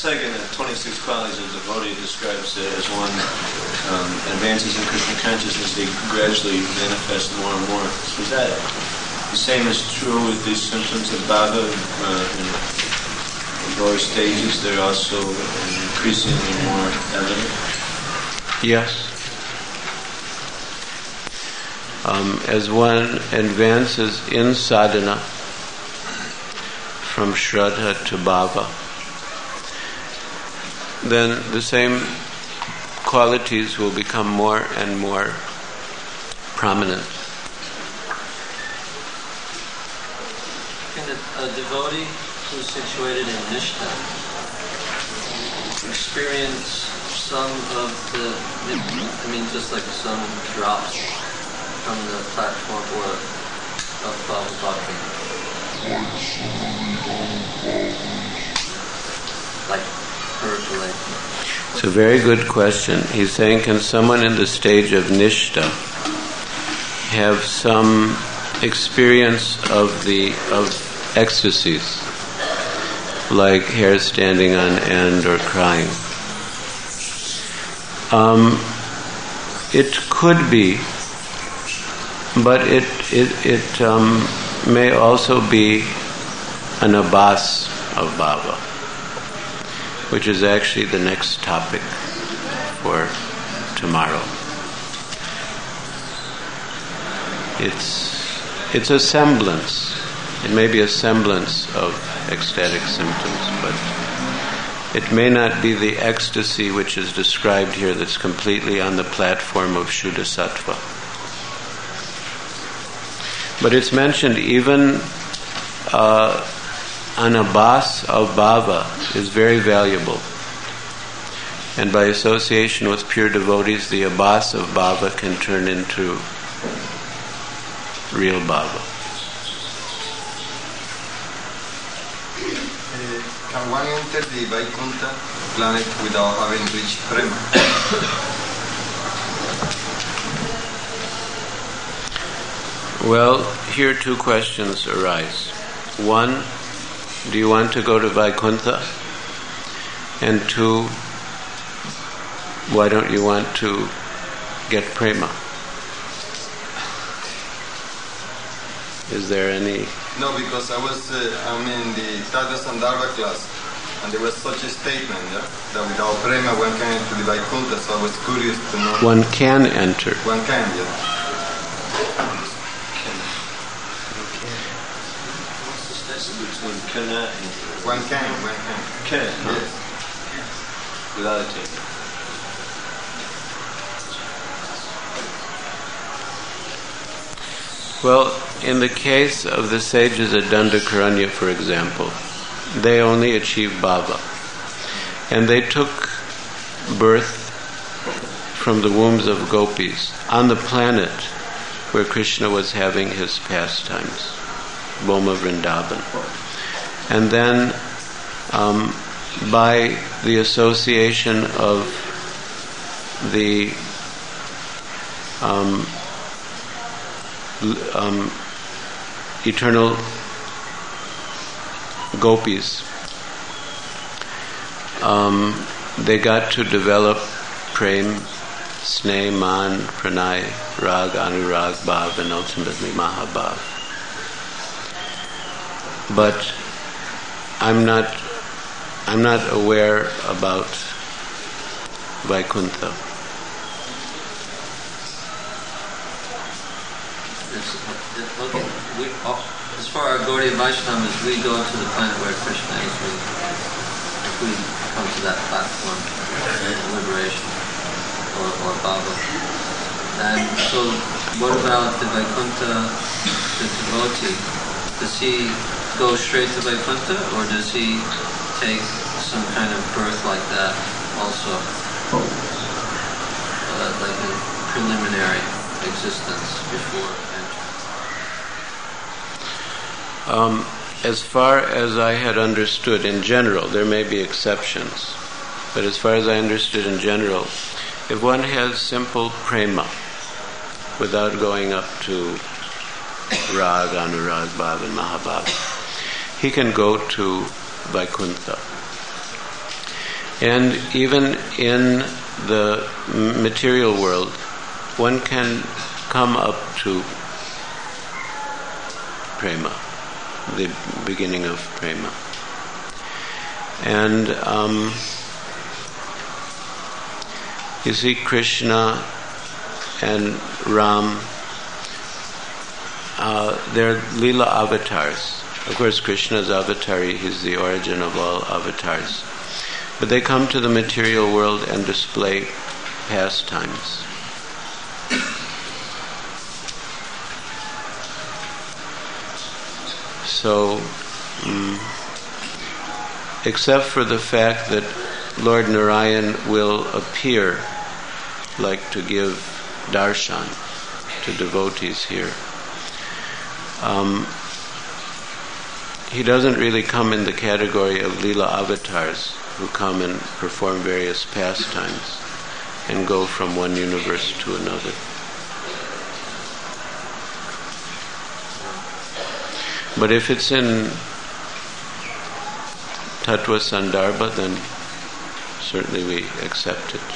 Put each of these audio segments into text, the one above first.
second, 26 qualities of devotee describes as one advances in Krishna consciousness, they gradually manifest more and more. So is that the same is true with these symptoms of bhava in lower stages? They're also increasingly more evident? Yes. As one advances in sadhana from shraddha to bhava, then the same qualities will become more and more prominent. Can a devotee who's situated in Nishtha experience some of just like some drops from the platform or of Bhava Bhakti? Like percolate. It's a very good question. He's saying, can someone in the stage of Nishtha have some experience of ecstasies, like hair standing on end or crying? It could be, but it may also be an abhas of bhava, which is actually the next topic for tomorrow. It's a semblance. It may be a semblance of ecstatic symptoms, but it may not be the ecstasy which is described here that's completely on the platform of Shuddha Sattva. But it's mentioned even an abhas of bhava is very valuable. And by association with pure devotees, the abhas of bhava can turn into real bhava. Can one enter the Vaikuntha planet without having reached prema? Well, here two questions arise. One, do you want to go to Vaikuntha? And two, why don't you want to get prema? Is there any? No, because I'm in the Tadva Sandarbha class, and there was such a statement, that without prema one can enter the Vaikuntha, so I was curious to know. One can enter. One can, yeah. Between kana and one can. Can, yes. Without a tape. Well, in the case of the sages at Dandakaranya, for example, they only achieved bhava. And they took birth from the wombs of gopis on the planet where Krishna was having his pastimes, Boma Vrindavan. And then by the association of the eternal gopis, they got to develop prem, sneh, man, pranay, rag, anurag, bhav, and ultimately mahabhav. But I'm not aware about Vaikuntha. As far as Gaudiya Vaishnavas, we go to the planet where Krishna is. If we come to that platform of liberation or bhava. And so, what about the Vaikuntha, the devotee? Does he go straight to Vaikuntha, or does he take some kind of birth like that also? Like a preliminary existence before entry? As far as I had understood in general, there may be exceptions, but as far as I understood in general, if one has simple prema without going up to rag, anurag, bhav, and mahabhav, he can go to Vaikuntha. And even in the material world, one can come up to prema, the beginning of prema. And you see Krishna and Ram, they're Leela avatars. Of course, Krishna's avatari, he's the origin of all avatars. But they come to the material world and display pastimes. So, except for the fact that Lord Narayan will appear, like to give darshan to devotees here, he doesn't really come in the category of Leela avatars who come and perform various pastimes and go from one universe to another. But if it's in Tattva Sandarbha, then certainly we accept it.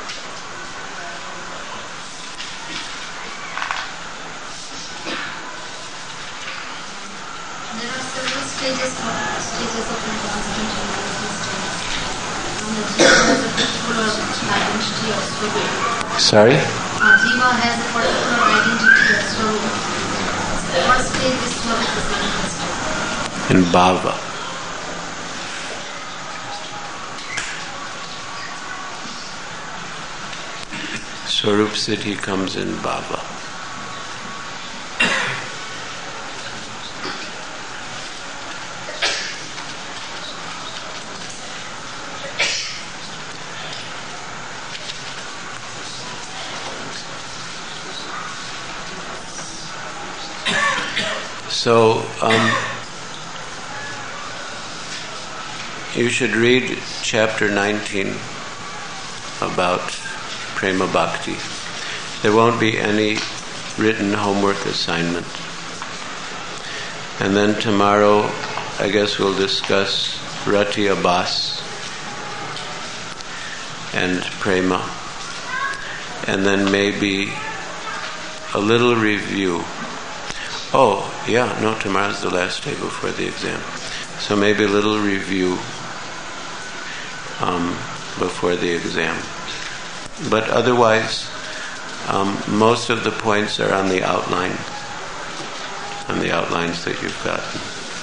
There are several stages of advancement in the jiva has a particular identity of swarup. Sorry? Jiva has a particular identity of swarup. What stage is swarup is manifested? In bhava. Swarup Siddhi comes in bhava. So, you should read chapter 19 about Prema Bhakti. There won't be any written homework assignment. And then tomorrow, I guess we'll discuss Rati Abhas and Prema. And then maybe a little review. Oh, yeah, no, tomorrow's the last day before the exam. So maybe a little review before the exam. But otherwise, most of the points are on the outlines that you've gotten.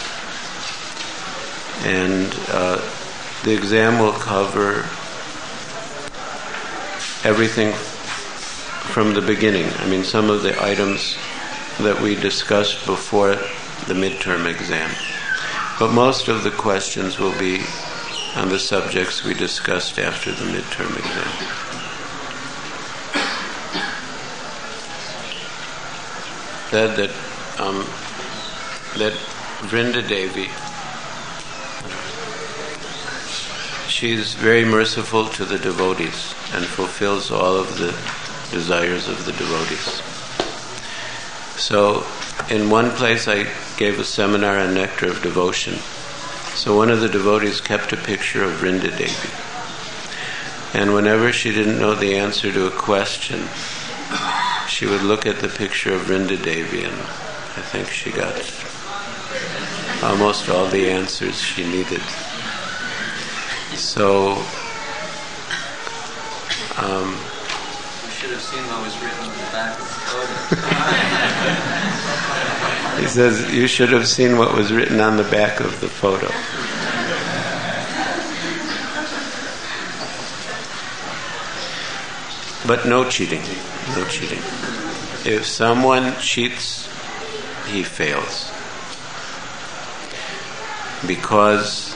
And the exam will cover everything from the beginning. I mean, some of the items that we discussed before the midterm exam. But most of the questions will be on the subjects we discussed after the midterm exam. That Vrinda Devi, she's very merciful to the devotees and fulfills all of the desires of the devotees. So, in one place I gave a seminar on Nectar of Devotion. So one of the devotees kept a picture of Vrinda Devi. And whenever she didn't know the answer to a question, she would look at the picture of Vrinda Devi, and I think she got almost all the answers she needed. So, You should have seen what was written on the back of the photo. he says, you should have seen what was written on the back of the photo. But no cheating. No cheating. If someone cheats, he fails. Because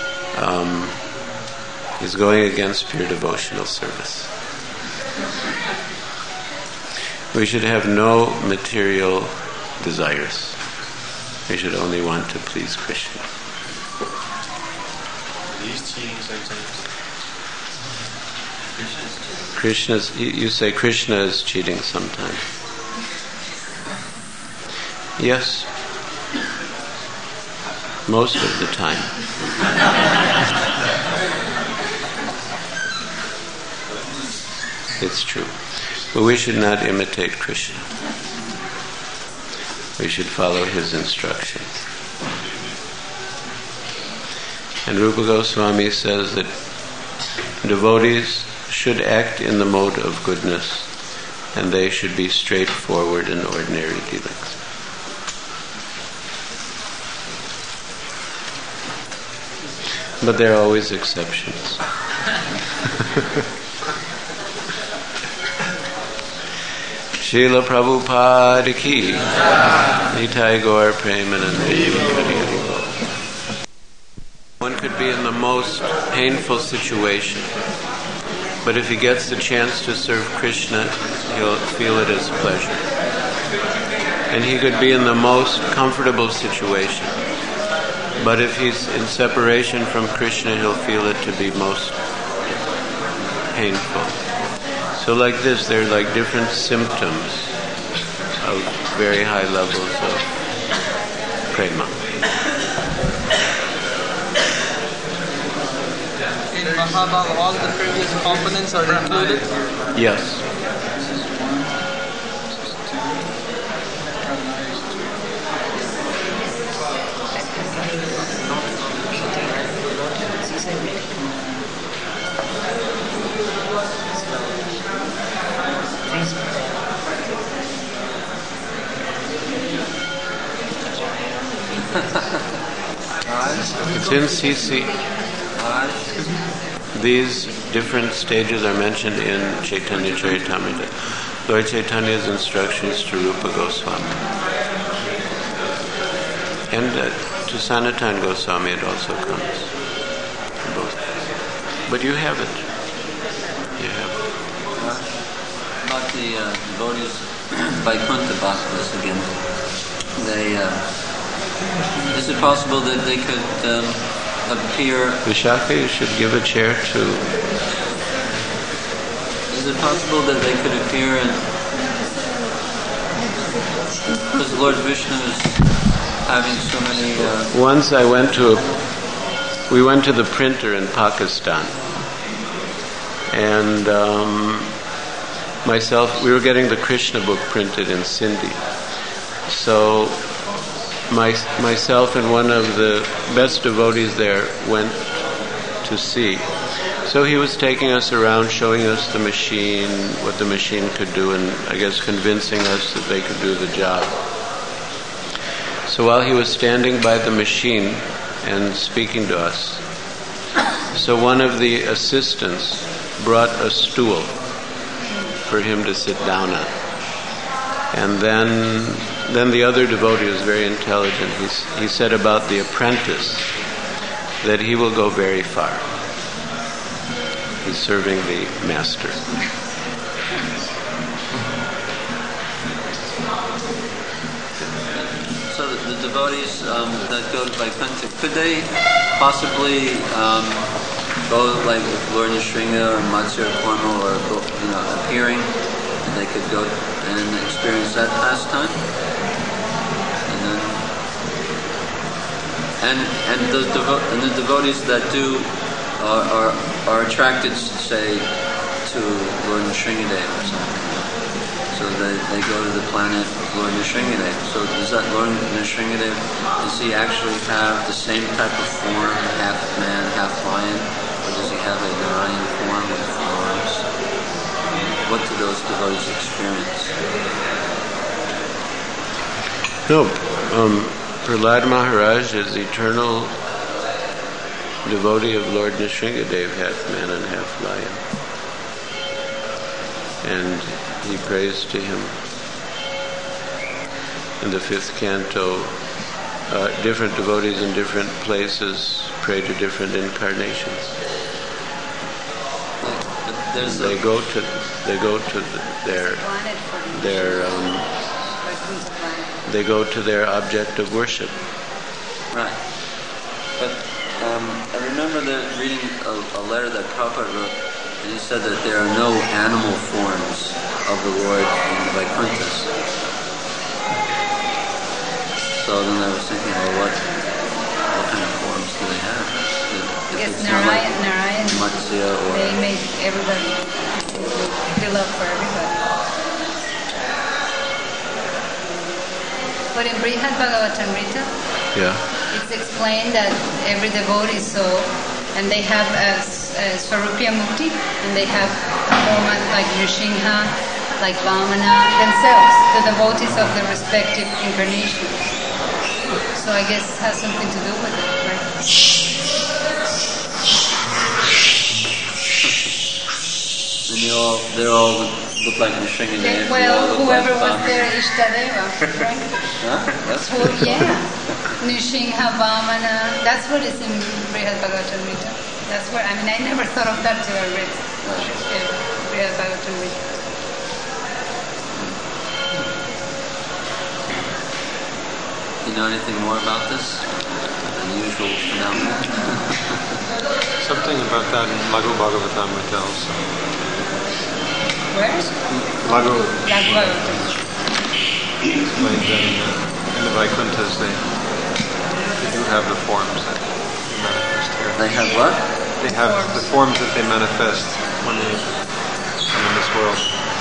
he's going against pure devotional service. We should have no material desires. We should only want to please Krishna. These cheating sometimes. You say Krishna is cheating sometimes. Yes. Most of the time. It's true. But we should not imitate Krishna. We should follow his instructions. And Rupa Goswami says that devotees should act in the mode of goodness, and they should be straightforward in ordinary dealings. But there are always exceptions. Srila Prabhupada ki, Nitai Gaur Premanande. One could be in the most painful situation, but if he gets the chance to serve Krishna, he'll feel it as pleasure. And he could be in the most comfortable situation, but if he's in separation from Krishna, he'll feel it to be most painful. So like this, there are like different symptoms of very high levels of prema. In Mahabharata, all the previous components are included? Yes. It's in CC. These different stages are mentioned in Chaitanya Charitamrita. Lord Chaitanya's instructions to Rupa Goswami. And to Sanatana Goswami it also comes. Both. But you have it. You have it. About the devotees, Vaikuntha Bhaktas again, is it possible that they could appear... Vishaka, you should give a chair to... Is it possible that they could appear in... Because Lord Vishnu is having so many... Once we went to the printer in Pakistan, and we were getting the Krishna book printed in Sindhi. So myself and one of the best devotees there went to see. So he was taking us around, showing us the machine, what the machine could do, and I guess convincing us that they could do the job. So while he was standing by the machine and speaking to us, so one of the assistants brought a stool for him to sit down on. And then the other devotee was very intelligent. He said about the apprentice that he will go very far. He's serving the master. So the devotees that go to Vaikuntha, could they possibly go like Lord Nrsinga or Matsya Kurma or appearing, and they could go and experience that pastime? And the devotees that do are attracted, say, to Lord Nrsingadev or something. So they go to the planet Lord Nrsingadev. So does that Lord Nrsingadev, does he actually have the same type of form, half man, half lion, or does he have a Narayan form with 4 arms? What do those devotees experience? No, Prahlad Maharaj is eternal devotee of Lord Nrsingadev, half man and half lion. And he prays to him. In the 5th canto, different devotees in different places pray to different incarnations. They go to their object of worship. Right. But I remember reading a letter that Prabhupada wrote, and he said that there are no animal forms of the Lord in the Vaikuntha's. So then I was thinking, well, what kind of forms do they have? Yes, Narayan, Matsya or... they make everybody beloved for everybody. But in Brihad Bhagavatamrita, Yeah. it's explained that every devotee is so, and they have Svarupya Mukti, and they have a format like Nrsimha, like Vamana, themselves, the devotees of the respective incarnations. So I guess it has something to do with it, right? And they all look like Nrsimha. Well, whoever was their Ishtadeva, right? Huh? That's Nrsimha, Vamana, that's what is in Brihad Bhagavatamrita. That's where, I never thought of that till I read Brihad Bhagavatamrita. You know anything more about this unusual phenomenon? Something about that in Laghu Bhagavatamrita also. Where? Laghu Bhagavatamrita. explains that in the Vaikuntahs they do have the forms that they manifest here. They have what? They have the forms that they manifest when they come in this world.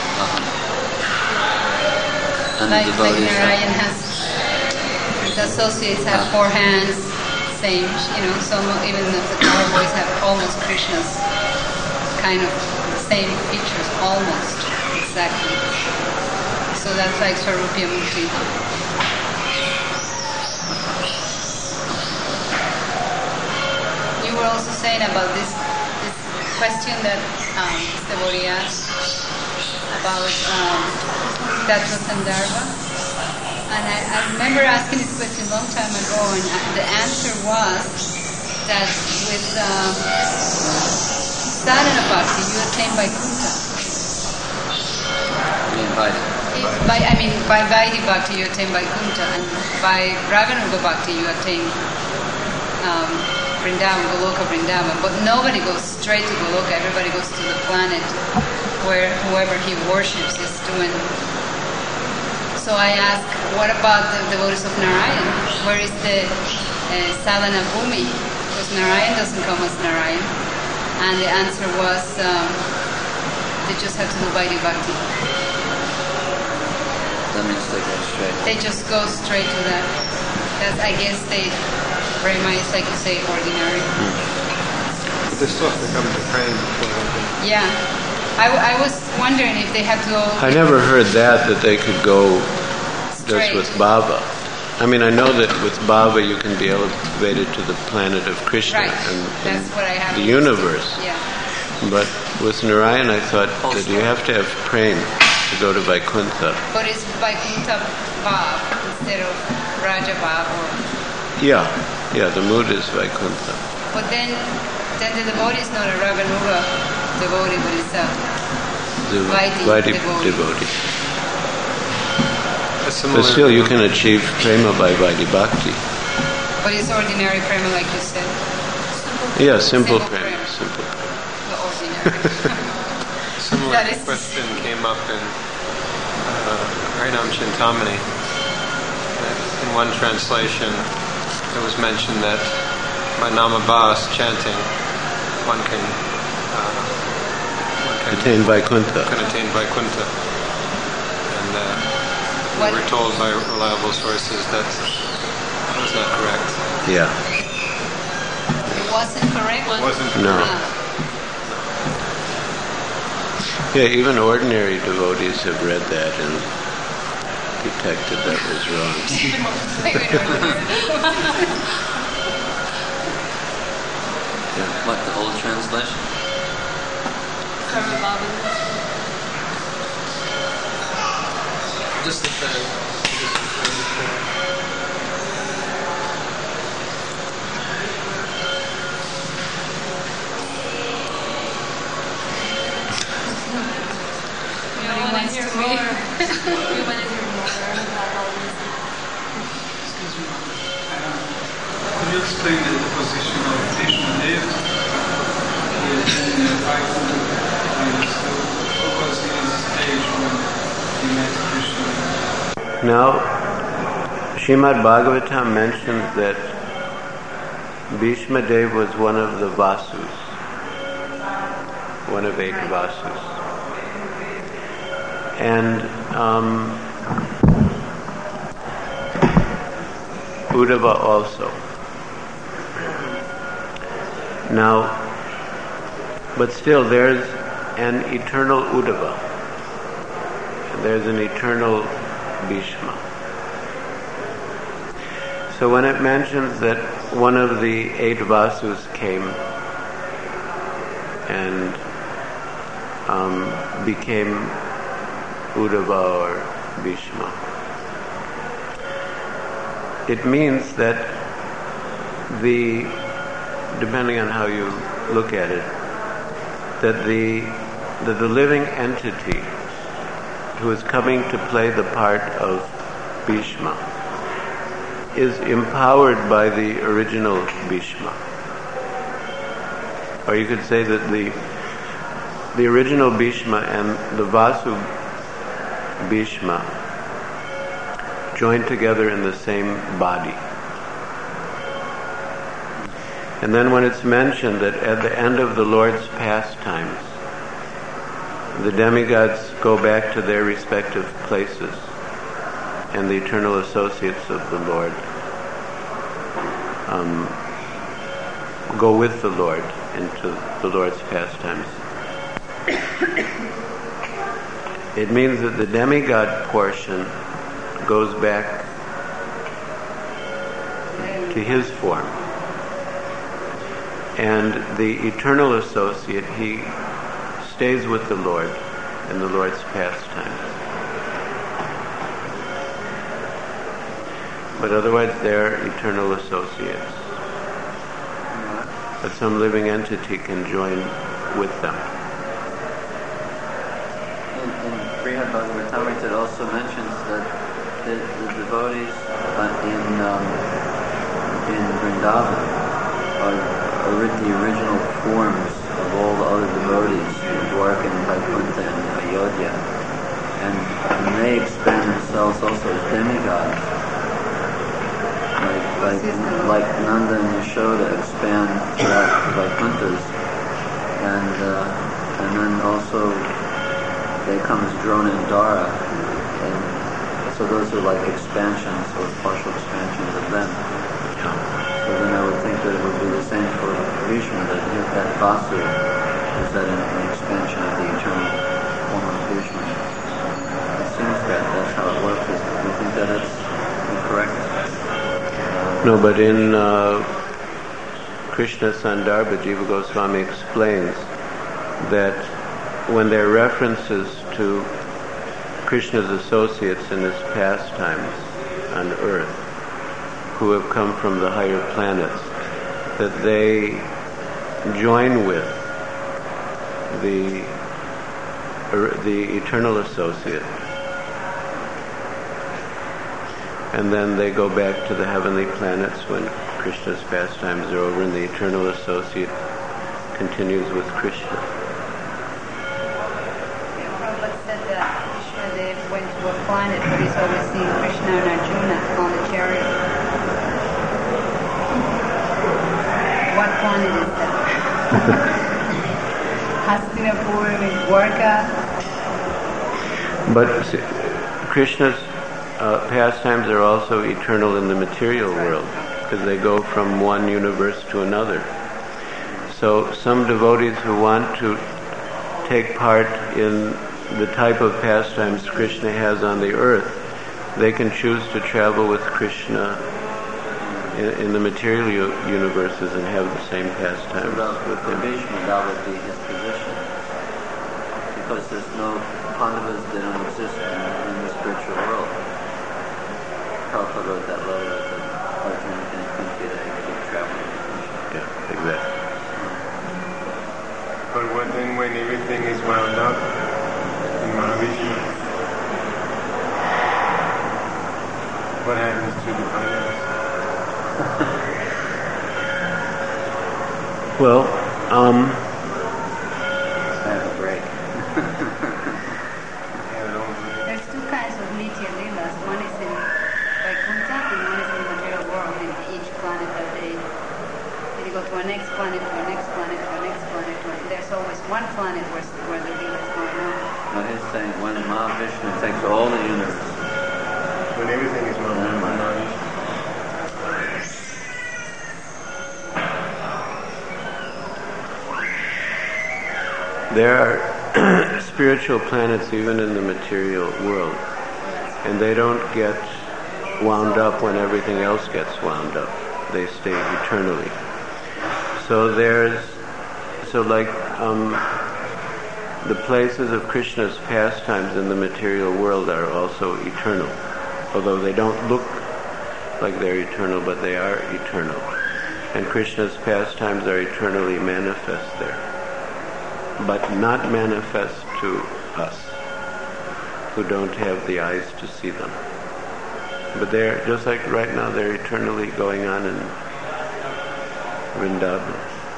And Like the devotees Narayan has, his associates have 4 hands, same, some even the cowboys have almost Krishna's kind of same features, almost, exactly. So that's like Svarupya Mukti. You were also saying about this question that this devotee asked about Tattva Sandarbha. And I remember asking this question a long time ago, and the answer was that with sadhana bhakti, you attain Vaikuntha. By Vaidhi bhakti, you attain Vaikuntha, and by Raganuga bhakti, you attain Vrindavan, Goloka Vrindavan. But nobody goes straight to Goloka. Everybody goes to the planet where whoever he worships is doing. So I asked, what about the devotees of Narayan? Where is the sadhana bhumi? Because Narayan doesn't come as Narayan. And the answer was, they just have to do Vaidhi bhakti. That means they go straight. They just go straight to that. That's, I guess Prema is like you say, ordinary. But they still have to come to praying before they can. Yeah. I was wondering if they had to go... I never heard that they could go just with Baba. I know that with Baba you can be elevated to the planet of Krishna and what I have the universe. Yeah. But with Narayan I thought that you have to have prem to go to Vaikuntha. But it's Vaikuntha Bhav instead of Raja Bhav or... Yeah, the mood is Vaikuntha. But then the devotee is not a Raganuga devotee, but it's a Vaidhi devotee. But still, you can achieve prema by Vaidhi bhakti. But it's ordinary prema, like you said. Yeah, simple prema. Simple prema. The ordinary. Similar question came up in Harinam Chintamani. In one translation, it was mentioned that by Namabhas chanting, one can attain Vaikuntha. Can attain Vaikuntha. And we were told by reliable sources that was not correct. Yeah. It wasn't correct? No. Yeah, even ordinary devotees have read that and detected that was wrong. What, the old translation? Just the third. Could you explain the position of Bhishma Dev in Vaikuntha? What was his stage when he met Krishna? Now, Srimad Bhagavatam mentions that Bhishma Dev was one of the Vasus, one of 8 Vasus. and Uddhava also. Now, but still there's an eternal Uddhava, and there's an eternal Bhishma. So when it mentions that one of the 8 Vasus came and became Uddhava or Bhishma, it means that depending on how you look at it, that the living entity who is coming to play the part of Bhishma is empowered by the original Bhishma. Or you could say that the original Bhishma and the Vasu Bhishma joined together in the same body. And then when it's mentioned that at the end of the Lord's pastimes, the demigods go back to their respective places, and the eternal associates of the Lord go with the Lord into the Lord's pastimes. It means that the demigod portion goes back to his form. And the eternal associate, he stays with the Lord in the Lord's pastimes. But otherwise they're eternal associates. But some living entity can join with them. In Brihad Bhagavatamrita it also mentions that the devotees in Vrindavan are the original forms of all the other devotees in Dwarka and Vaikuntha and Ayodhya. And they expand themselves also as demigods. Like Nanda and Yashoda expand throughout the Vaikunthas, and then also they come as Drona and Dara, and so those are like expansions or partial expansions of them. So then I would think that it would be the same for Bhishma, that Vasu is that an expansion of the eternal form of Bhishma. It seems that that's how it works. Do you think that it's incorrect? No, but in Krishna Sandarbha, Jiva Goswami explains that when there are references to Krishna's associates in his pastimes on earth, who have come from the higher planets, that they join with the eternal associate, and then they go back to the heavenly planets when Krishna's pastimes are over, and the eternal associate continues with Krishna. Prabhupada said that Vishwadev went to a planet where he's always seeing Krishna and Arjuna on the chariot. What planet is that? Hastinapur, Dwarka. But Krishna's pastimes are also eternal in the material world, because they go from one universe to another. So some devotees who want to take part in the type of pastimes Krishna has on the earth, they can choose to travel with Krishna in the material universes and have the same pastimes with him. Bhishma, that would be his position. Because there's no Pandavas, they don't exist in the spiritual world. Prabhupada wrote that letter that Arjuna and Kunti they keep traveling. Yeah, exactly. But when everything is wound up in Mahavishnu, what happens to the Pandavas? Well, have a break. There's two kinds of Nitya Leelas. One is in Vaikuntha and one is in the material world. In each planet that they go to a next planet, to a next planet, to a next planet. There's always one planet where the Leela is going on. No, he's saying when Mahavishnu takes all the universe. When everything is Mahavishnu. There are spiritual planets even in the material world, and they don't get wound up when everything else gets wound up. They stay eternally. So the places of Krishna's pastimes in the material world are also eternal, although they don't look like they're eternal, but they are eternal. And Krishna's pastimes are eternally manifest there, but not manifest to us, who don't have the eyes to see them. But they're, just like right now, they're eternally going on in Vrindavan.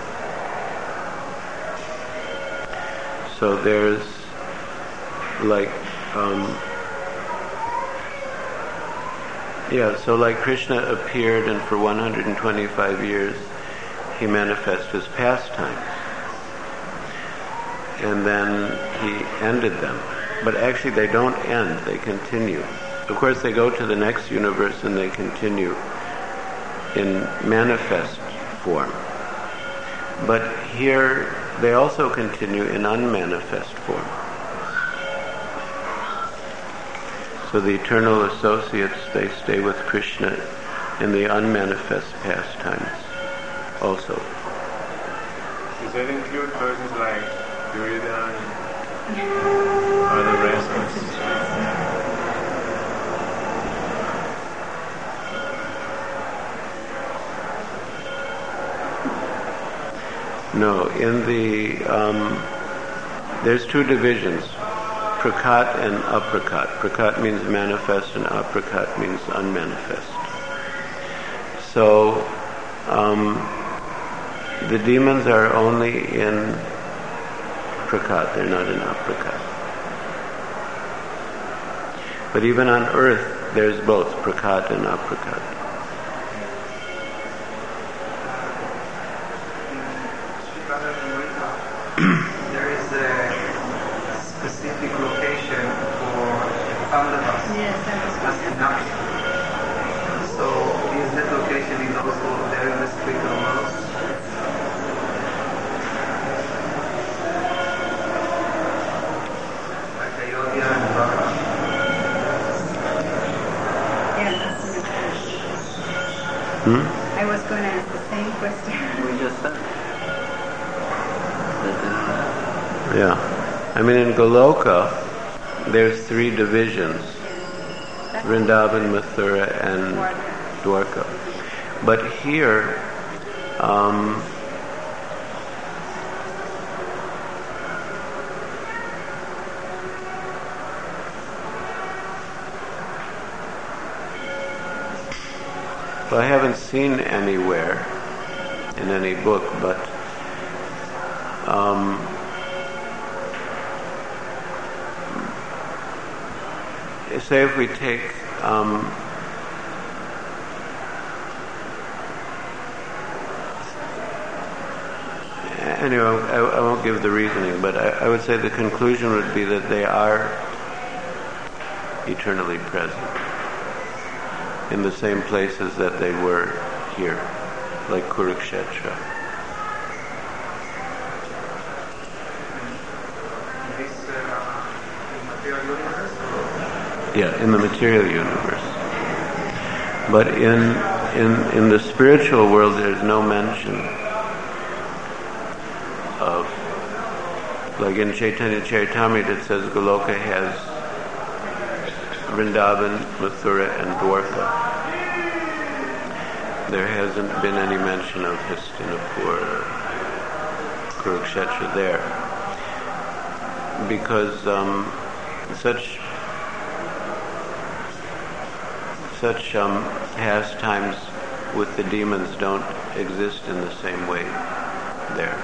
So there's like Krishna appeared, and for 125 years he manifested his pastimes, and then he ended them. But actually they don't end, they continue. Of course they go to the next universe and they continue in manifest form. But here they also continue in unmanifest form. So the eternal associates, they stay with Krishna in the unmanifest pastimes also. Does that include persons like Duryodhana and other wrestlers? No, in the there's two divisions, prakat and aprakat. Prakat means manifest and aprakat means unmanifest. So the demons are only in prakat, they're not in aprakat. But even on earth there's both prakat and aprakat. There is a specific location for Pandavas. Yes, that's enough. So is that location is also there in the spiritual world? Like Ayodhya and Dwarka? Yeah, that's an question. I was going to ask the same question. We just said. Yeah. I mean, in Goloka, there's three divisions, Vrindavan, Mathura, and Dwarka. But here, well, I haven't seen anywhere in any book, but say if we take anyway, I won't give the reasoning, but I would say the conclusion would be that they are eternally present in the same places that they were here, like Kurukshetra. Yeah, in the material universe. But in the spiritual world, there's no mention of, like in Chaitanya Charitamrita, it says Goloka has Vrindavan, Mathura, and Dwarka. There hasn't been any mention of Hastinapur or Kurukshetra there, because such pastimes with the demons don't exist in the same way there.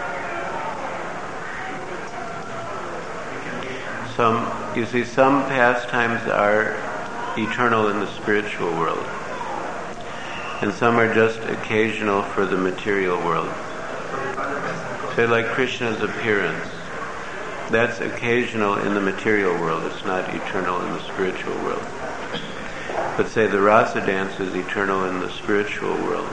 Some pastimes are eternal in the spiritual world, and some are just occasional for the material world. Say like Krishna's appearance. That's occasional in the material world. It's not eternal in the spiritual world. But say the rasa dance is eternal in the spiritual world.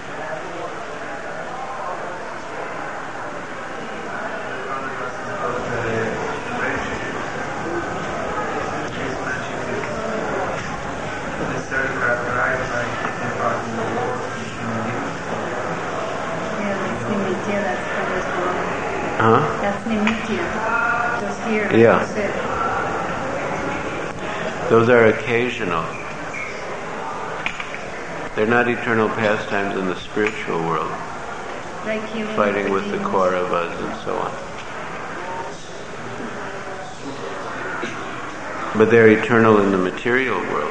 That's Nimitya. Just here. Yeah. Those are occasional. They're not eternal pastimes in the spiritual world. Like fighting with the Kauravas and so on. But they're eternal in the material world.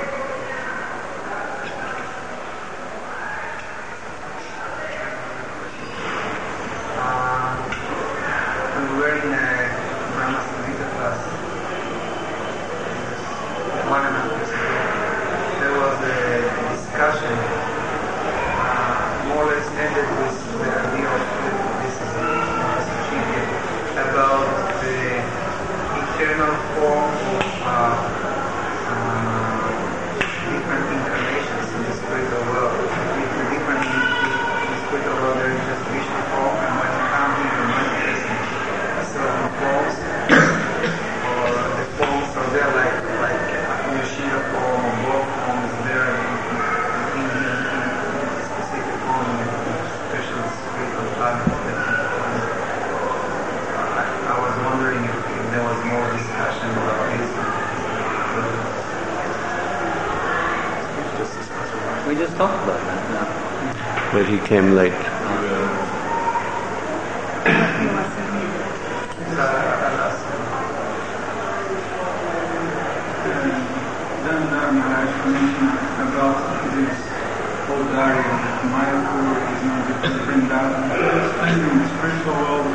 We just talked about that now. But he came late. About this whole diary, Mayapur is not different than in the spiritual world,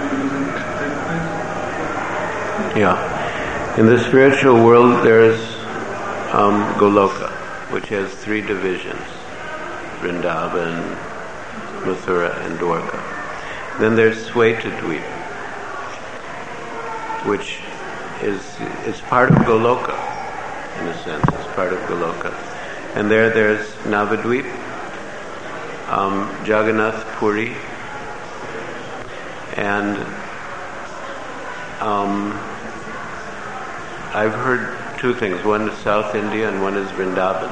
yeah. In the spiritual world, there's Goloka, which has 3 divisions: Vrindavan, Mathura, and Dwarka. Then there's Svetadweep, which is part of Goloka, in a sense. It's part of Goloka. And there's Navadweep, Jagannath Puri, and I've heard 2 things. One is South India and one is Vrindavan.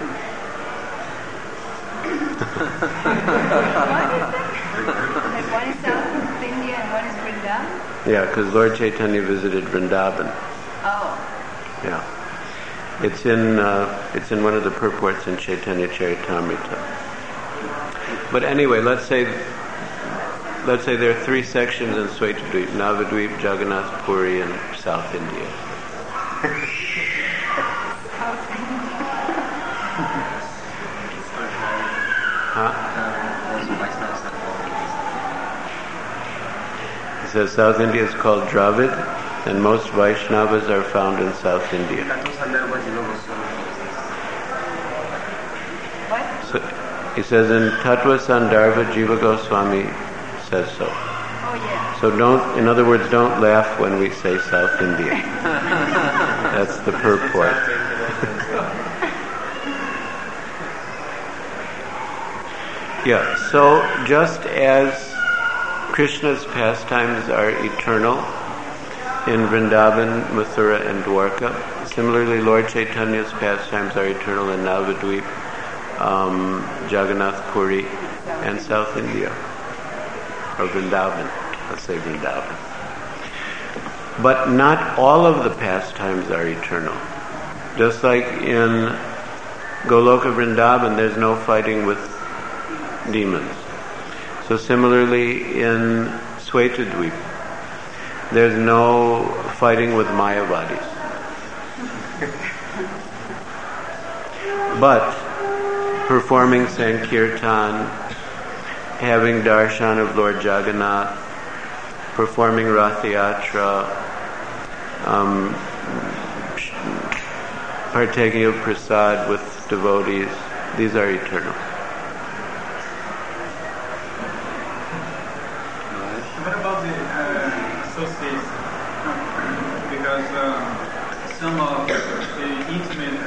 One is South India and one is Vrindavan? Yeah, because Lord Chaitanya visited Vrindavan. Oh. Yeah. It's in one of the purports in Chaitanya Charitamrita. But anyway, let's say there are 3 sections in Svetadweep: Navadweep, Jagannath Puri, and South India. Huh? He says South India is called Dravid, and most Vaishnavas are found in South India. What? So, he says in Tattva Sandarbha, Jiva Goswami says so. Oh, yeah. So in other words, don't laugh when we say South India. That's the purport. Yeah, so just as Krishna's pastimes are eternal in Vrindavan, Mathura, and Dwarka, similarly Lord Chaitanya's pastimes are eternal in Navadweep, Jagannath Puri, and South India, or Vrindavan. Let's say Vrindavan. But not all of the pastimes are eternal. Just like in Goloka Vrindavan, there's no fighting with demons. So similarly in Svetadweep, there's no fighting with Mayavadis. But performing Sankirtan, having darshan of Lord Jagannath, performing Rath Yatra, partaking of prasad with devotees, these are eternal. What about the associates? because some of the intimate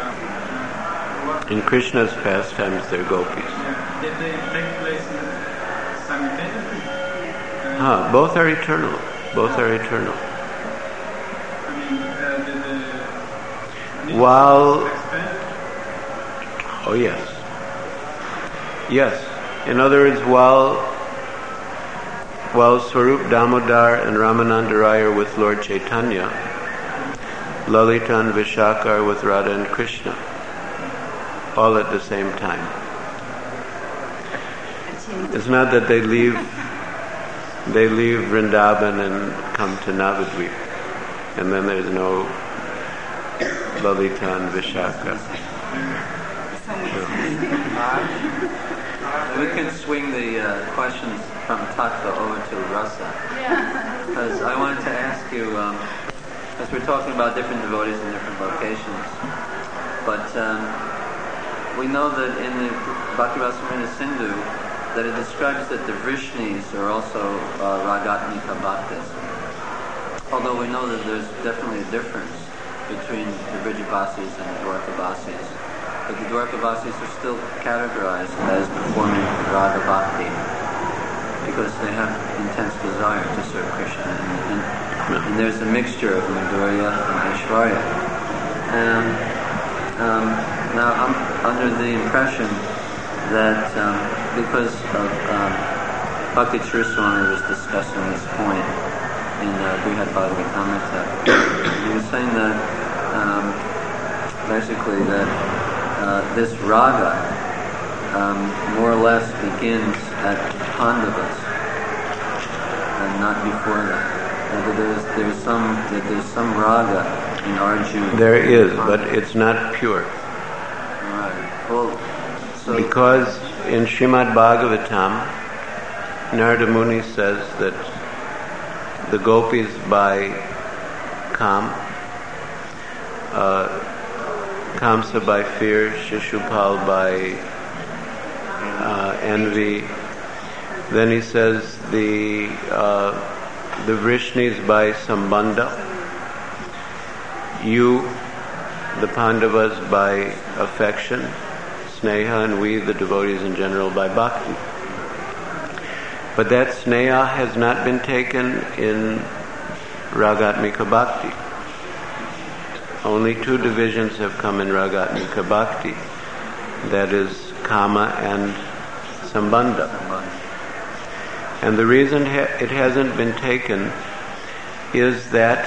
in Krishna's pastimes, they're gopis. Yeah. Did they take place simultaneously? Both are eternal. Both are eternal. I mean, did the While expand? oh yes, yes. In other words, while Swarup Damodar and Ramananda Rai are with Lord Chaitanya, Lalita and Vishaka are with Radha and Krishna, all at the same time. It's not that they leave Vrindavan and come to Navadvip, and then there's no Lalita and Vishaka. We can swing the questions from Tattva over to Rasa. Because I wanted to ask you, as we're talking about different devotees in different locations, but we know that in the Bhakti-Rasamrita Sindhu, that it describes that the Vrishnis are also Ragatmika Bhaktas. Although we know that there's definitely a difference between the Vrijabasis and the Dwarkavasis. But the Dwarkavasis are still categorized as performing Raga Bhakti because they have intense desire to serve Krishna. And there's a mixture of Madhurya and Aishwarya. And now I'm under the impression that because of Bhakti Chiruswami was discussing this point in Brihad Bhagavatamrita, he was saying that basically that this raga more or less begins at Pandavas and not before that. That there's some raga in Arjuna. There is, but it's not pure. Right. Well, so because in Srimad Bhagavatam, Narada Muni says that the gopis by Kam, Kamsa by fear, Shishupal by envy. Then he says the Vrishnis by Sambandha, you, the Pandavas, by affection, Sneha, and we, the devotees in general, by Bhakti. But that Sneha has not been taken in Ragatmika Bhakti. Only two divisions have come in Ragatmika Bhakti. That is Kama and Sambandha. And the reason it hasn't been taken is that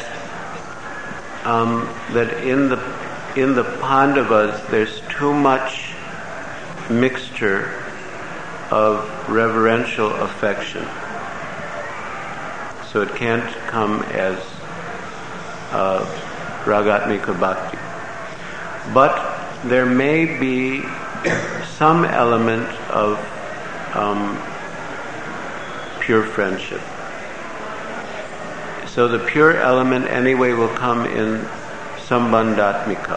that in the Pandavas there's too much mixture of reverential affection, so it can't come as Ragatmika Bhakti. But there may be some element of pure friendship. So the pure element anyway will come in Sambandhatmika.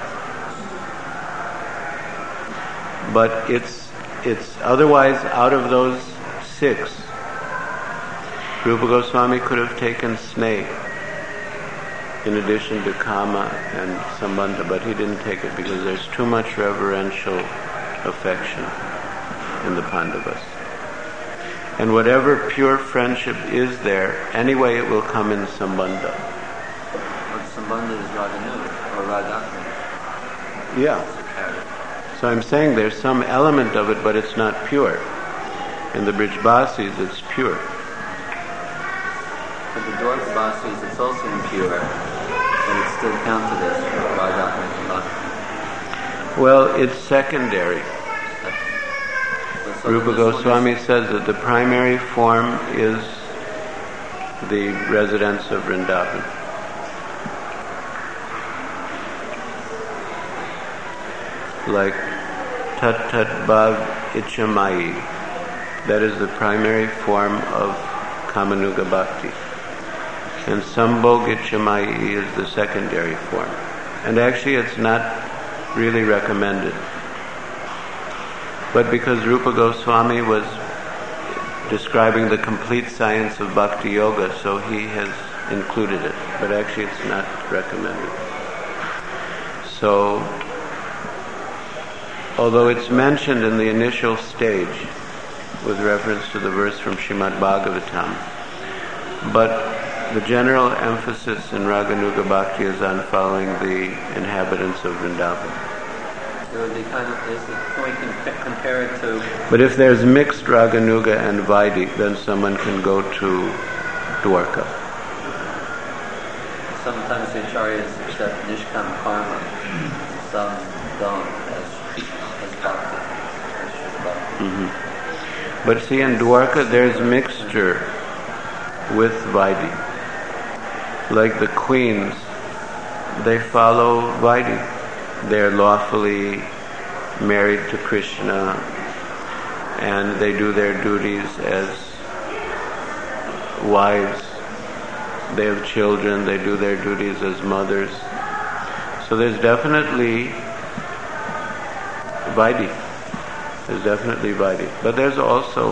But it's otherwise, out of those six, Rupa Goswami could have taken Sneh in addition to Kama and Sambandha, but he didn't take it because there's too much reverential affection in the Pandavas. And whatever pure friendship is there, anyway it will come in Sambandha. But Sambandha is Raganuga or Ragatmika. Yeah. So I'm saying there's some element of it, but it's not pure. In the Brijbasis, it's pure. For the Dwarkavasis, it's also impure, but it's still counted as Ragatmika. Well, it's secondary. Rupa Goswami says that the primary form is the residence of Vrindavan. Like Tat Tat Bhav Ichamai, that is the primary form of Kamanuga Bhakti. And Sambhog Ichamai is the secondary form. And actually it's not really recommended. But because Rupa Goswami was describing the complete science of Bhakti Yoga, so he has included it, but actually it's not recommended. So, although it's mentioned in the initial stage with reference to the verse from Srimad Bhagavatam, but the general emphasis in Raganuga Bhakti is on following the inhabitants of Vrindavan. It would be kind of, we can compare it to... But if there's mixed Raganuga and Vaidhi, then someone can go to Dwarka. Sometimes the acharyas accept Nishkam Karma, some don't, as Bhakti, as Shuddha Bhakti. Mm-hmm. But see, in Dwarka there's mixture with Vaidhi. Like the queens, they follow Vaidhi. They're lawfully married to Krishna and they do their duties as wives. They have children, they do their duties as mothers. So there's definitely Vaidhi. There's definitely Vaidhi. But there's also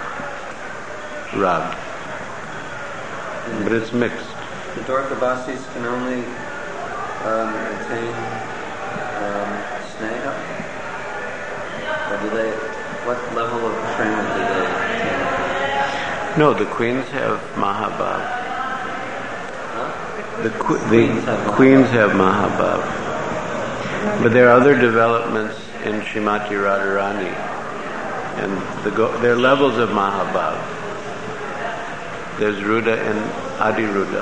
Rag. But it's mixed. The Dwarkavasis can only attain Sneha? Or do they, what level of training do they attain? No, the queens have Mahabhav. Huh? The queens have Mahabhav. But there are other developments in Srimati Radharani, and there are levels of Mahabhav. There's Ruda and Adiruda.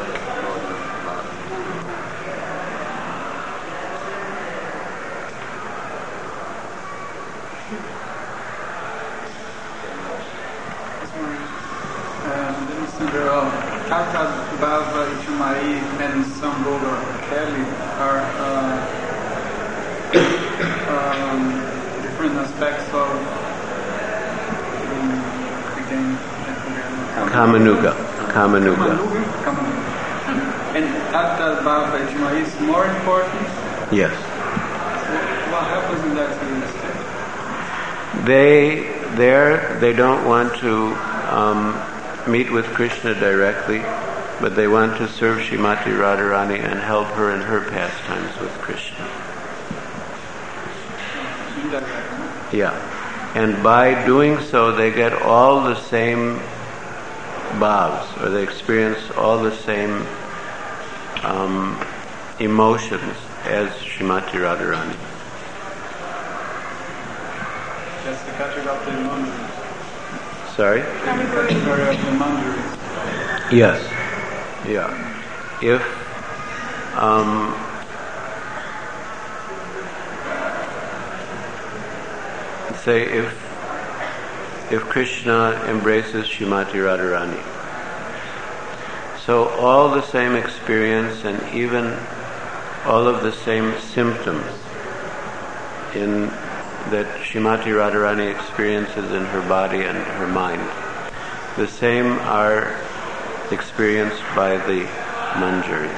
Tata Bhava, Ichumari, and Samboga Kelly are different aspects of Kamanuga. And Tata Bhava, Ichumari is more important? Yes. So what happens in that state? They don't want to meet with Krishna directly, but they want to serve Srimati Radharani and help her in her pastimes with Krishna. Yeah. And by doing so, they get all the same bhavs, or they experience all the same emotions as Srimati Radharani. That's the category of the mandaris. Sorry? Category of the mandaris. Yes. Yeah. If say if Krishna embraces Srimati Radharani, so all the same experience and even all of the same symptoms that Srimati Radharani experiences in her body and her mind, the same are experienced by the manjaris.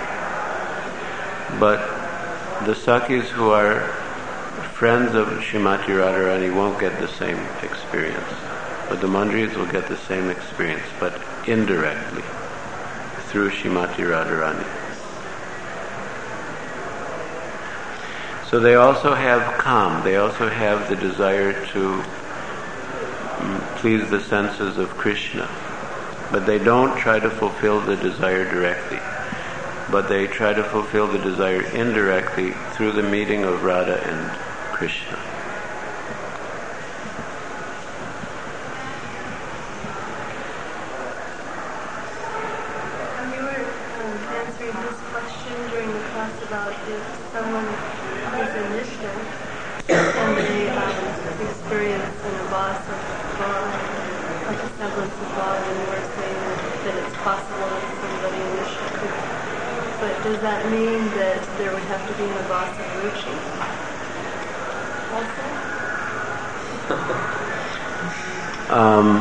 But the Sakhis who are friends of Srimati Radharani won't get the same experience. But the manjaris will get the same experience, but indirectly, through Srimati Radharani. So they also have kam, they also have the desire to please the senses of Krishna. But they don't try to fulfill the desire directly. But they try to fulfill the desire indirectly through the meeting of Radha and Krishna. You were answering this question during the class about if someone is a Nishta and they experience an abhas of love, like a semblance of love, and you were saying that it's possible that somebody in Nishta could. But does that mean that there would have to be an abhas of ruchi also?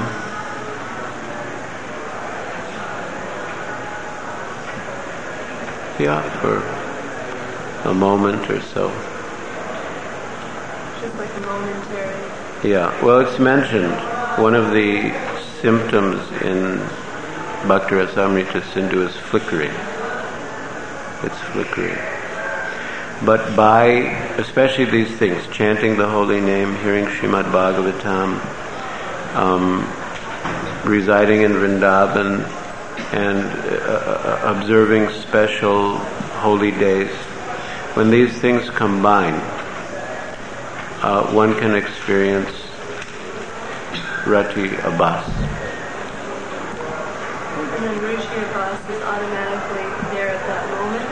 Yeah, for a moment or so. Just like a momentary. Yeah, well, it's mentioned. One of the symptoms in Bhaktarasamrita Sindhu is flickering. It's flickering. But by, especially these things, chanting the holy name, hearing Srimad Bhagavatam, residing in Vrindavan, and observing special holy days, when these things combine, one can experience Rati Abhas. And then Ruchi Abhas is automatically there at that moment?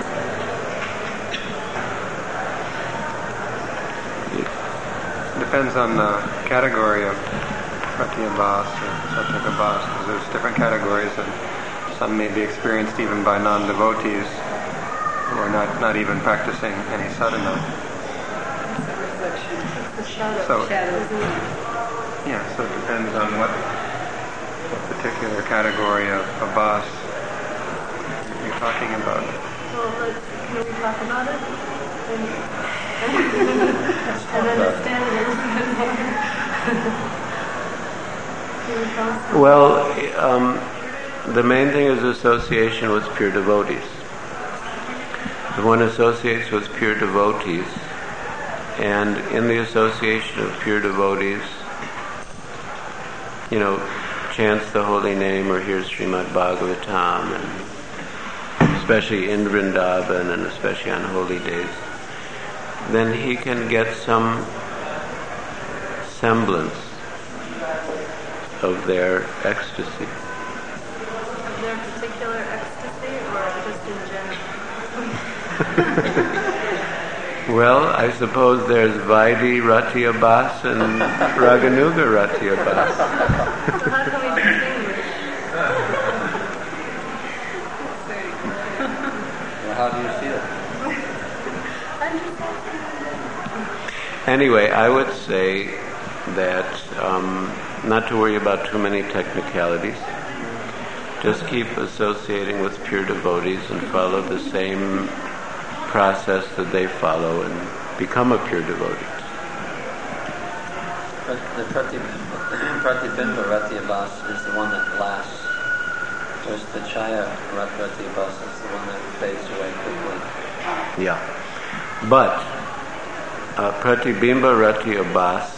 Depends on the category of Rati Abhas or Sattva Abhas, because there's different categories, and some may be experienced even by non-devotees who are not even practicing any sadhana. So, yeah, so it depends on what particular category of Abhas you're talking about. Well, can we talk about it? And understand it a little bit more? Well, the main thing is association with pure devotees. If one associates with pure devotees, and in the association of pure devotees, chants the holy name or hears Srimad Bhagavatam, and especially in Vrindavan and especially on holy days, then he can get some semblance of their ecstasy. Is there a particular ecstasy or just in general? Well, I suppose there's Vaidhi Rati Abhas and Raganuga Rati Abhas. So how can we distinguish? Well, how do you see it? Anyway, I would say that not to worry about too many technicalities. Just keep associating with pure devotees and follow the same process that they follow and become a pure devotee. But the Pratibimba Rati Abhas is the one that lasts, whereas the Chaya Rati Abhas is the one that fades away quickly. Yeah. But Pratibimba Rati Abhas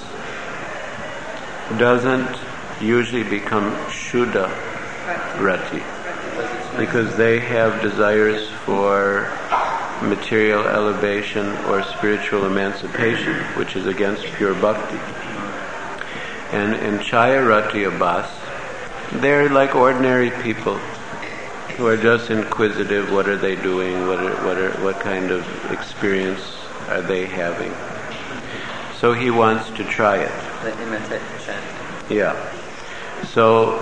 doesn't usually become Shuddha Rati, because they have desires for material elevation or spiritual emancipation, which is against pure bhakti. And in Chaya Rati Abhas, they're like ordinary people who are just inquisitive. What are they doing? What kind of experience are they having? So he wants to try it. They imitate the chanting. Yeah. So,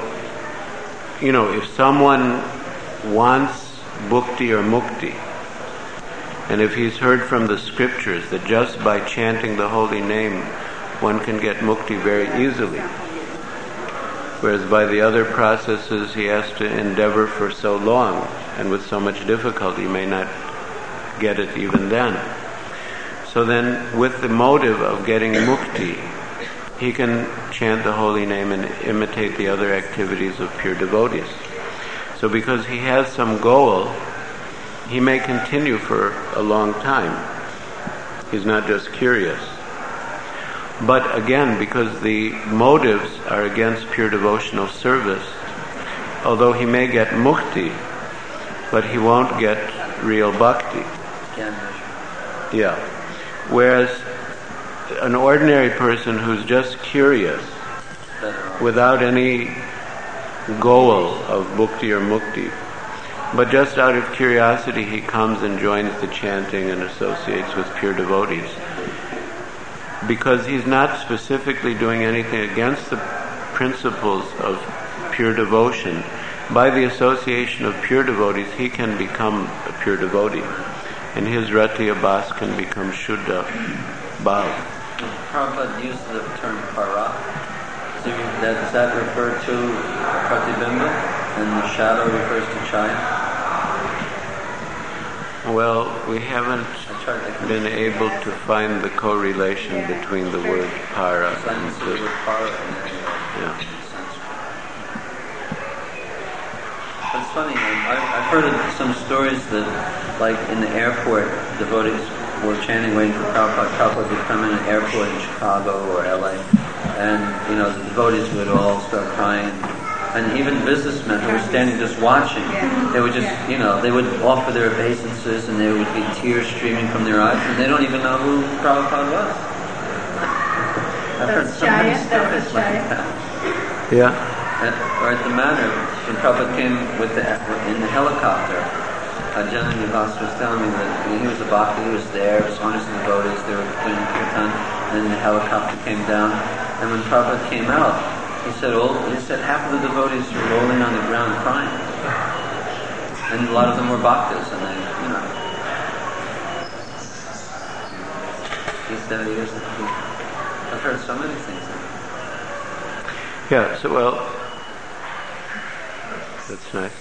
if someone wants bhukti or mukti, and if he's heard from the scriptures that just by chanting the holy name one can get mukti very easily, whereas by the other processes he has to endeavor for so long and with so much difficulty, he may not get it even then. So then, with the motive of getting mukti, he can chant the holy name and imitate the other activities of pure devotees. So because he has some goal, he may continue for a long time. He's not just curious. But again, because the motives are against pure devotional service, although he may get mukti, but he won't get real bhakti. Yeah. Whereas an ordinary person who's just curious, without any goal of bhukti or mukti, but just out of curiosity he comes and joins the chanting and associates with pure devotees. Because he's not specifically doing anything against the principles of pure devotion, by the association of pure devotees he can become a pure devotee. And his Rati Abhas can become Shuddha Bhav. Prabhupada used the term para. Does that refer to Pratibimba? And the shadow refers to Chaya? Well, we haven't been able to find the correlation between the word para and the... Yeah. funny. I've heard of some stories that, like in the airport, devotees were chanting, waiting for Prabhupada. Prabhupada would come in an airport in Chicago or LA, and the devotees would all start crying. And even businessmen who were standing just watching, they would just, they would offer their obeisances, and there would be tears streaming from their eyes, and they don't even know who Prabhupada was. I've heard so many stories like that. Yeah. Or at the manor, when Prabhupada came in the helicopter, Janani Vas was telling me that he was a bhakti, he was there, as long as the devotees, they were playing kirtan, and then the helicopter came down, and when Prabhupada came out, he said half of the devotees were rolling on the ground crying. And a lot of them were bhaktas, and they, he said I've heard so many things. Yeah, so well, that's nice.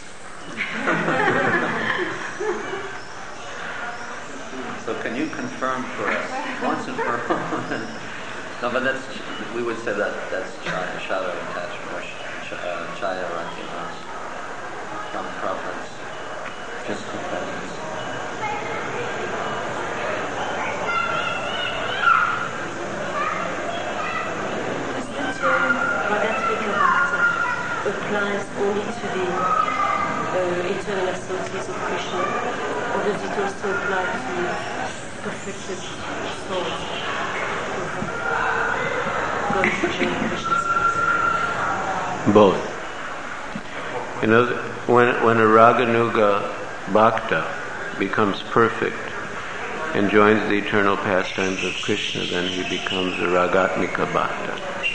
So can you confirm for us, once and for all? No, but we would say that's Chaya attachment, or Chaya Rantimas, from Prabhupada's physical presence. Is the term Ragatmika Bhakta applies only to the eternal associates of Krishna, or does it also apply to perfected souls? Both. When a Raganuga Bhakta becomes perfect and joins the eternal pastimes of Krishna, then he becomes a Ragatmika Bhakta.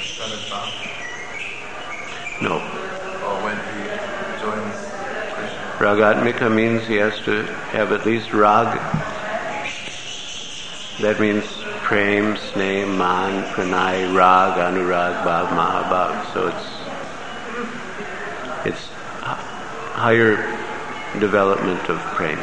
No. Or when he joins Krishna. Ragatmika means he has to have at least rag. That means prem, sneha, man, pranay, rag, anurag, bhav, mahabhav. So it's higher development of prem.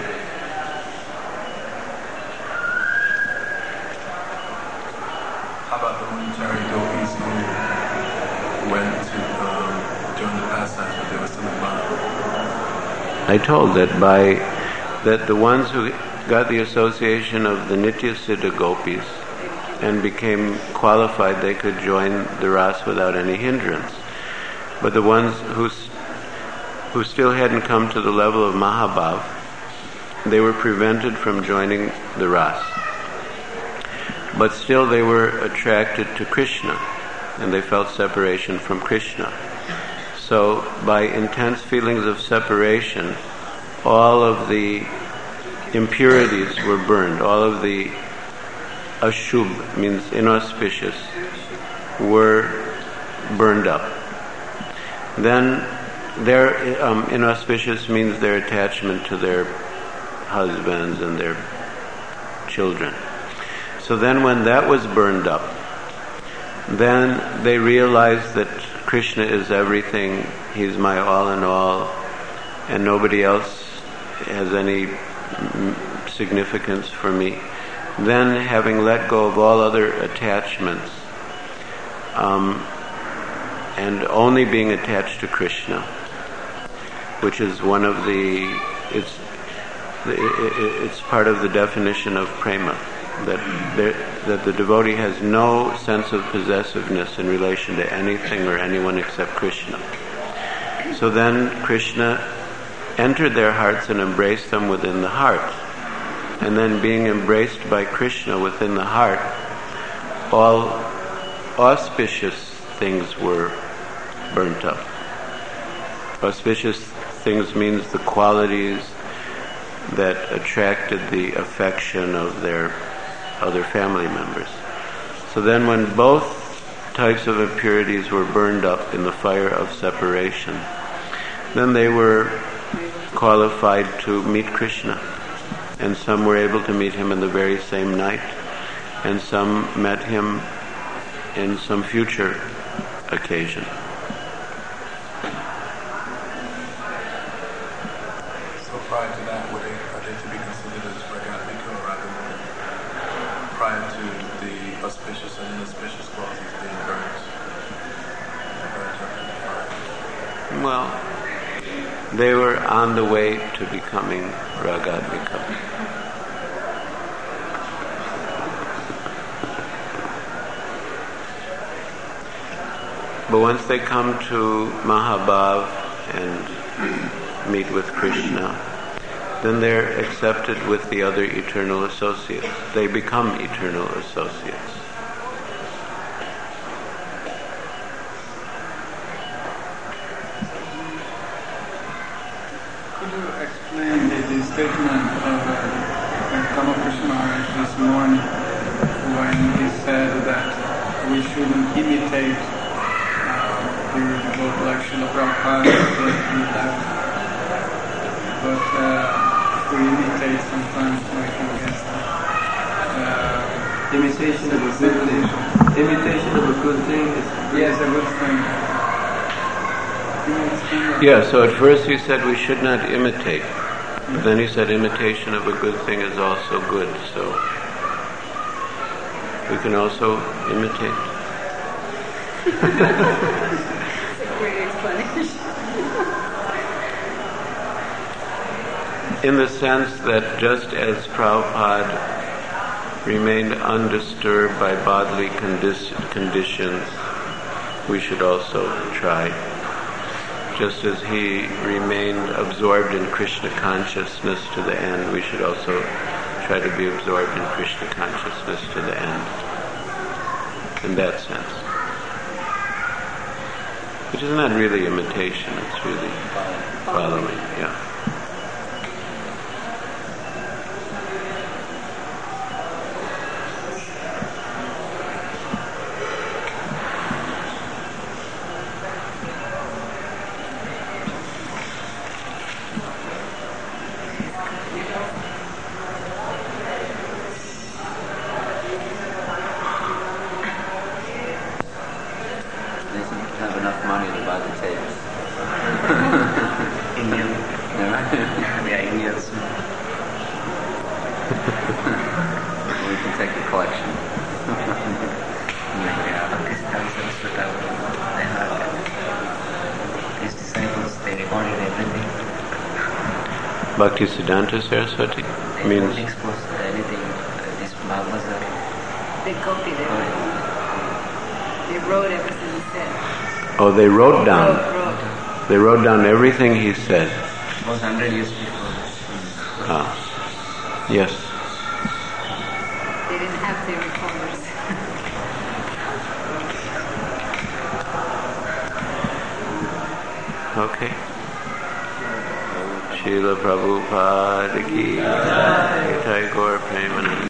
How about the momentary gopis who went to join the pastimes, but they were still in Bhav? I told that the ones who got the association of the Nitya Siddha gopis and became qualified, they could join the Ras without any hindrance. But the ones who still hadn't come to the level of Mahabhav, they were prevented from joining the Ras. But still they were attracted to Krishna, and they felt separation from Krishna. So by intense feelings of separation, all of the impurities were burned. All of the ashubh, means inauspicious, were burned up. Then their inauspicious means their attachment to their husbands and their children. So then when that was burned up, then they realized that Krishna is everything, he's my all in all, and nobody else has any significance for me. Then, having let go of all other attachments and only being attached to Krishna, which is one of it's part of the definition of prema, that the devotee has no sense of possessiveness in relation to anything or anyone except Krishna. So then Krishna entered their hearts and embraced them within the heart. And then being embraced by Krishna within the heart, all auspicious things were burnt up. Auspicious things means the qualities that attracted the affection of their other family members. So then when both types of impurities were burned up in the fire of separation, then they were qualified to meet Krishna. And some were able to meet him in the very same night, and some met him in some future occasion. So prior to that, are they to be considered as Ragatmika or Ragamika? Prior to the auspicious and inauspicious qualities being burned? Well, They were on the way to becoming Ragatmika. But once they come to Mahabhav and meet with Krishna, then they're accepted with the other eternal associates. They become eternal associates. Could you explain the statement of Ramakrishna Maharaj this morning when he said that we shouldn't imitate the devout election of Prabhupada that he left, but if we imitate sometimes we can get imitation of a good thing. Imitation of a good thing is a good thing. Yeah, so at first he said we should not imitate. But then he said imitation of a good thing is also good, so we can also imitate. It's a great explanation. In the sense that just as Prabhupada remained undisturbed by bodily conditions, we should also try. Just as he remained absorbed in Krishna consciousness to the end, we should also try to be absorbed in Krishna consciousness to the end. In that sense. Which is not really imitation, it's really following, yeah. Bhaktisiddhanta Saraswati means anything, this Bhagavad. They copied it. They wrote everything he said. Oh, they wrote down. They wrote down everything he said. It was 100 years before. Yes. They didn't have the recorders. Okay. Srila Prabhupada ki